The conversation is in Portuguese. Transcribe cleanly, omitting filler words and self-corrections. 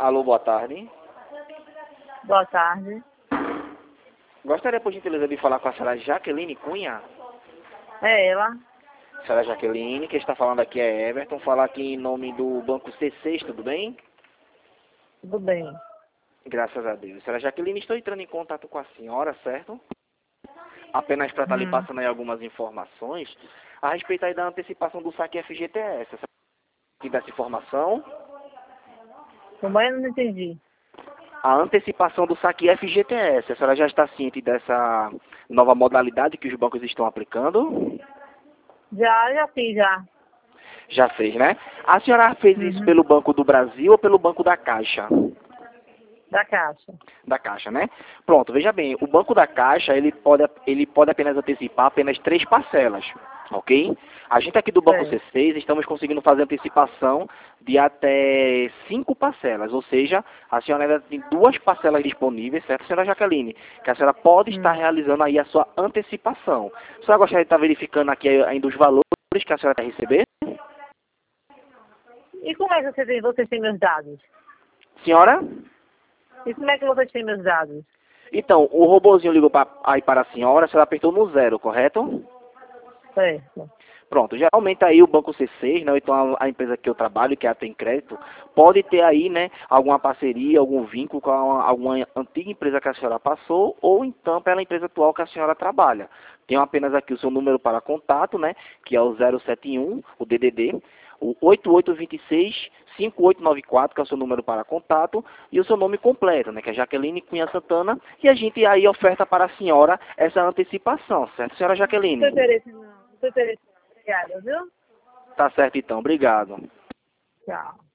Alô, boa tarde. Boa tarde. Gostaria, por gentileza, de falar com a senhora Jaqueline Cunha. É ela? Senhora Jaqueline, quem está falando aqui é Everton. Falar aqui em nome do Banco C6, tudo bem? Tudo bem. Graças a Deus. Senhora Jaqueline, estou entrando em contato com a senhora, certo? Apenas para estar lhe passando aí algumas informações a respeito aí da antecipação do saque FGTS. Você tem dessa informação? Como é? Eu não entendi. A antecipação do saque FGTS. A senhora já está ciente dessa nova modalidade que os bancos estão aplicando? Já fiz, já. Já fez, né? A senhora fez isso pelo Banco do Brasil ou pelo Banco da Caixa? Da Caixa. Da Caixa, né? Pronto, veja bem, o Banco da Caixa, ele pode apenas antecipar apenas 3 parcelas, ok? A gente aqui do Banco Certo. C6 estamos conseguindo fazer antecipação de até 5 parcelas, ou seja, a senhora ainda tem 2 parcelas disponíveis, certo, senhora Jaqueline? Que a senhora pode estar realizando aí a sua antecipação. A senhora gostaria de estar verificando aqui ainda os valores que a senhora vai receber? E como é que vocês têm meus dados? Senhora? E como é que vocês têm meus dados? Então, o robozinho ligou aí para a senhora apertou no 0, correto? Certo. Pronto, geralmente aí o Banco C6, né, ou então a empresa que eu trabalho, que é a Tem Crédito, pode ter aí, né, alguma parceria, algum vínculo com alguma antiga empresa que a senhora passou, ou então pela empresa atual que a senhora trabalha. Tenho apenas aqui o seu número para contato, né, que é o 071, o DDD, o 8826-5894, que é o seu número para contato, e o seu nome completo, né, que é Jaqueline Cunha Santana, e a gente aí oferta para a senhora essa antecipação, certo, senhora Jaqueline? Não tem interesse não. Não tem interesse não. Obrigada, viu? Tá certo então, obrigado. Tchau.